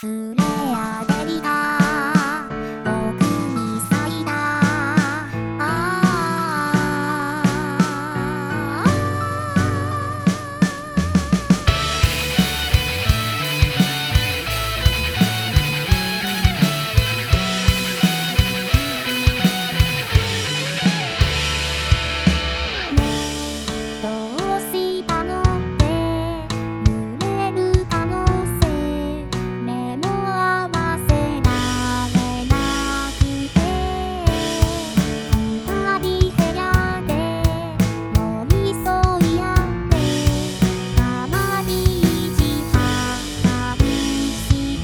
触れ合べりだ僕に咲いたどうしたのって濡れる可能性目も合わせられなくて二人部屋で寄り添い合ってたまに意地張りして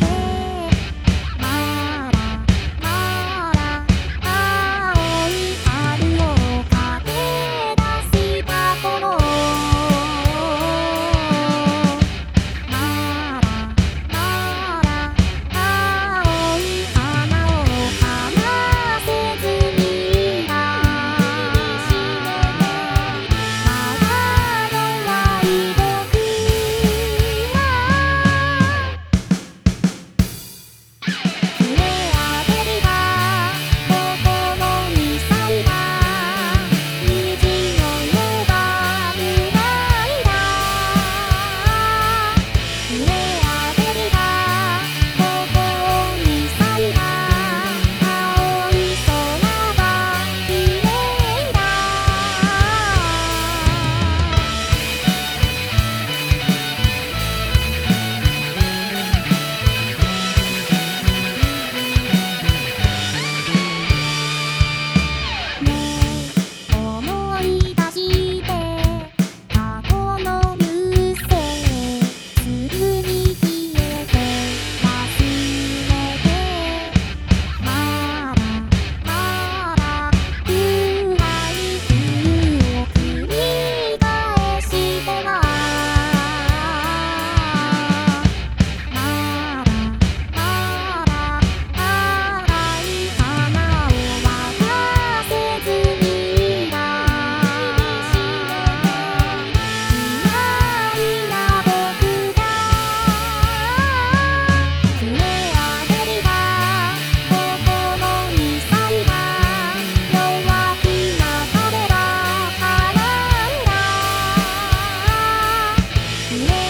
まだまだ青い春を駆け出した頃まだまだ青い花を離せずにいたまだ弱い僕は触れ合べりだ心に咲いた虹のような未来だ触れ合べりだ心に咲いた青い空が綺麗だ思い出して過去の流星すぐに消えて忘れてまだまだ暗い冬を繰り返してはまだまだ赤い花を渡せずにいた嫌いな僕が触れ合べりだ心に咲いた弱気な彼らからんだ触れ